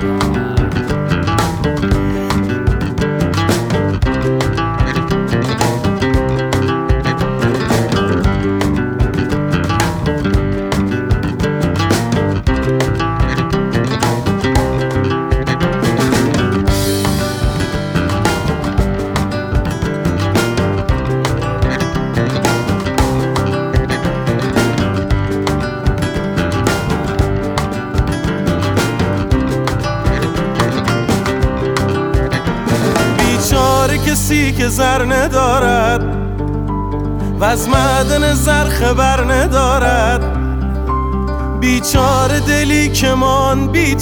کسی که زر ندارد و از معدن زر خبر ندارد، بیچاره دلی که مان بی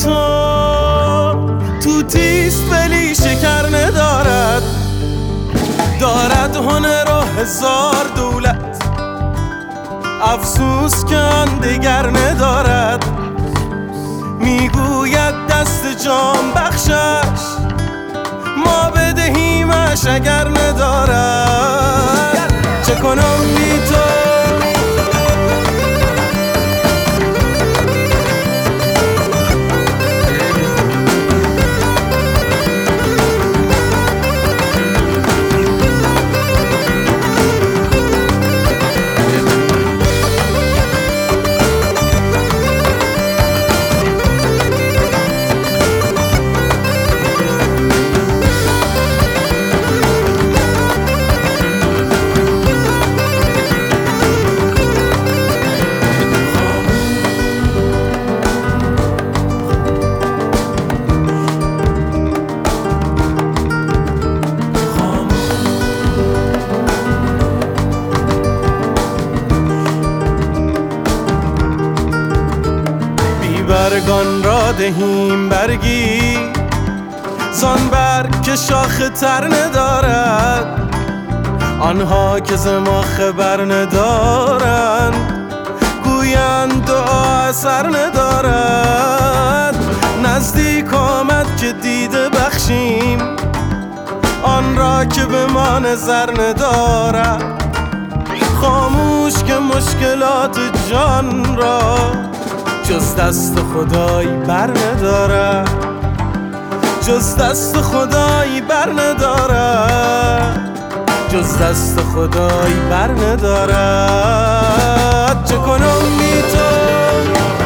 تو تیست ولی شکر ندارد. دارد هنر و هزار دولت، افسوس که آن دگر ندارد. میگوید دست جان بخشش، ما بدهیمش اگر ندارد. چه کنم بی تو؟ برگان را دهیم برگی، زان برگ که شاخه تر ندارد. آنها که ز ما خبر ندارند، گویند دعا اثر ندارد. نزدیک آمد که دیده بخشیم آن را که به ما نظر ندارد. خاموش که مشکلات جان را جز دست خدایی بر ندارد، جز دست خدایی بر ندارد، جز دست خدایی بر ندارد. چه کنم بی تو؟